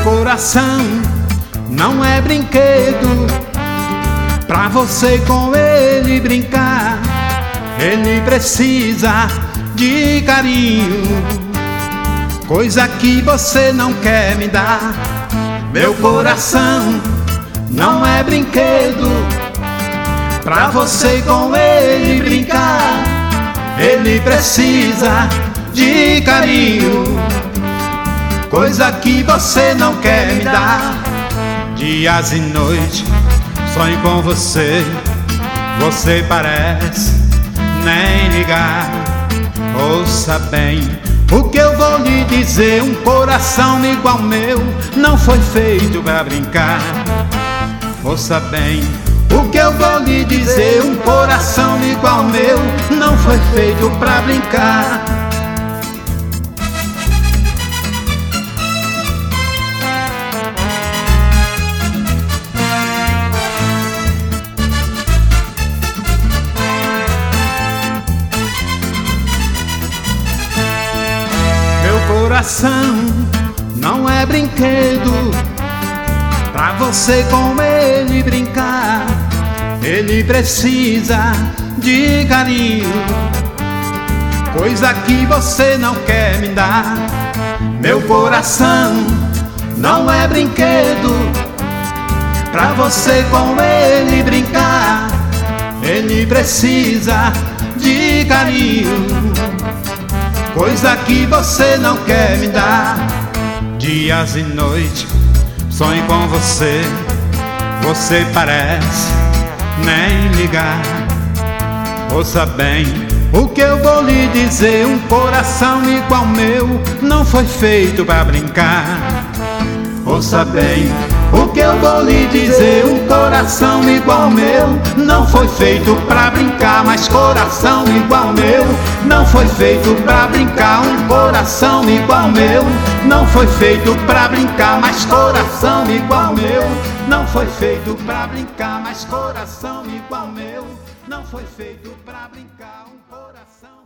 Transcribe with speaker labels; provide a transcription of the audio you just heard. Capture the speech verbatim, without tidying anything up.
Speaker 1: coração não é brinquedo pra você com ele brincar. Ele precisa de carinho, coisa que você não quer me dar. Meu coração não é brinquedo pra você com ele brincar. Ele precisa de carinho, coisa que você não quer me dar. Dias e noites sonho com você, você parece nem ligar. Ouça bem o que eu vou lhe dizer: um coração igual meu não foi feito pra brincar. Ouça bem o que eu vou lhe dizer: um coração igual meu não foi feito pra brincar. Coração não é brinquedo pra você com ele brincar. Ele precisa de carinho, coisa que você não quer me dar. Meu coração não é brinquedo pra você com ele brincar. Ele precisa de carinho, coisa que você não quer me dar. Dias e noites sonho com você, você parece nem ligar. Ouça bem o que eu vou lhe dizer: um coração igual meu não foi feito pra brincar. Ouça bem o que eu vou lhe dizer: um coração igual meu não foi feito pra brincar. Mas coração igual meu não foi feito pra brincar. Um coração igual meu não foi feito pra brincar. Mas coração igual meu não foi feito pra brincar. Mas coração igual meu não foi feito pra brincar. Um coração